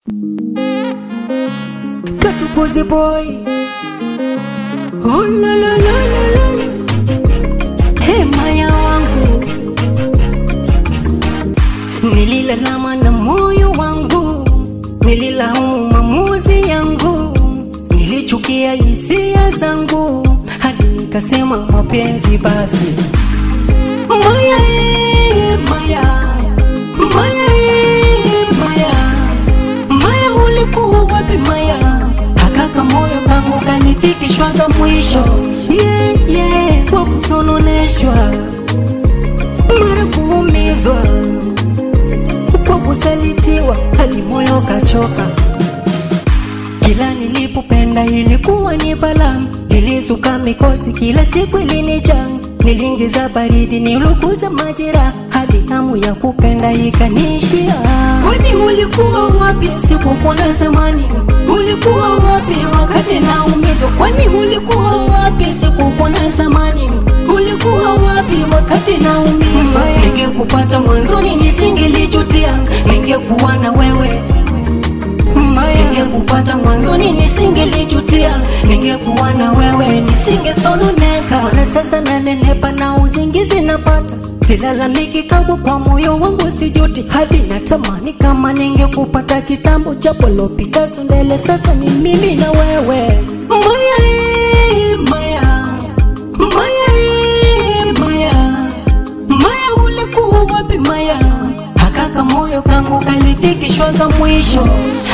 Katukuzi boy. Oh la la la la la. Hey Maya wangu, nililalama na moyo wangu, nililaumu maamuzi yangu, nilichukia hisia zangu, hadi nikasema mapenzi basi. Maya, Maya, Maya, Maya, Maya ulikuwa wapi Maya? Hakaka moyo kangu kanifikishwa kwa mwisho. Yeah, yeah, kwa kusononeshwa, mara kuumizwa, kwa kusalitiwa, hadi moyo kachoka. Kila nilipopenda ilikuwa ni balaa, nilizuka mikosi kila siku ilinijaa. Niliingiza baridi, nilukuza majira, hadi hamu ya kupenda ikanishia. Kwani ulikuwa wapi sikukuona zamani? Ulikuwa wapi wakati naumizwa? Kwani ulikuwa wapi sikukuona zamani? Ulikuwa wapi wakati naumizwa? Ningekupata mwanzoni nisingelijutia, ningekuwa na wewe Maya. Ningekupata mwanzoni nisingelijutia, ningekuwa na wewe nisingesononeka. Na sasa nanenepa na uzingizi napata, silalamiki kama kwa moyo wangu sijuti, hadi natamani kama ningekupata kitambo, japo lopita sondele. Sasa ni mimi na wewe Maya, Maya, Maya, Maya, Maya ulikuwa wapi Maya? Hakaka moyo kangu kalifikishwa kwa mwisho.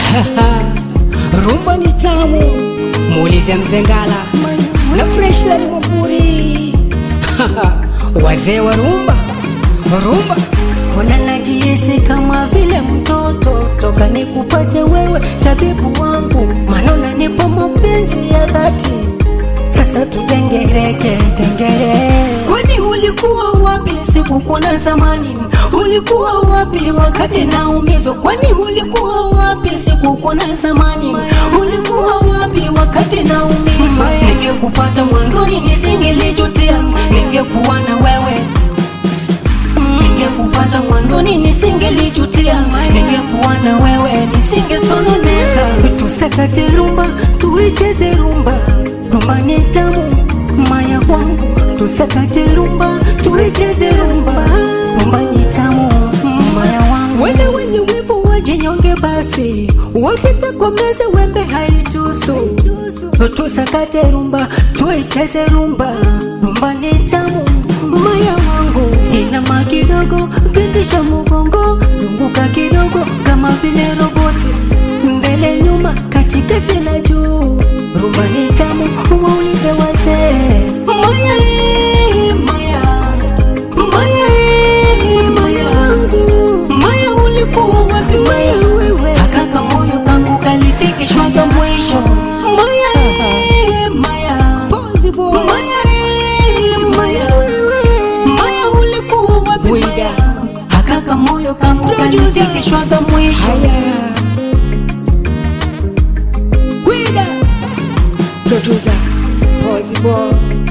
Rumba ni tamu, muulize Mzengala na Fresh la Mwamburi. Wazee wa rumba, rumba. Ona najihisi kama vile mtoto, toka nikupate wewe tabibu wangu, manona nipo mapenzi ya dhati. Sasa tutengereke, tengere. Kwani ulikuwa wapi sikukuona zamani? Ulikuwa wapi wakati naumizwa? Kwani ulikuwa wapi sikukuona zamani? Ulikuwa wapi wakati naumizwa? Ningekupata mwanzoni nisingelijutia, ningekuwa na wewe. Ningekupata mwanzoni nisingelijutia, ningekuwa na wewe nisingesononeka. Tusakate rumba, tuicheze rumba, rumba ni tamu Maya wangu. Tusakate rumba, tuicheze rumba, rumba ni tamu Maya wangu. Wale wenye wivu wajinyonge basi, wakitakomeze wembe haitusu. Tusakate rumba, tuicheze rumba, rumba ni tamu Maya wangu. Inama kidogo, pindisha mugongo, zunguka kidogo kama vile roboti, mbele nyuma, katikati na juu, rumba ni tamu, waulize wazee. Maya, Maya, Maya, Maya, Maya ulikuwa wapi Maya wewe? Hakaka moyo kangu kalifikishwa kwa mwisho. Maya, Maya, Ponzi boy. Maya, Maya, Maya ulikuwa wapi Maya? Hakaka moyo kangu kalifikishwa kwa mwisho. Producer, Ponzi boy.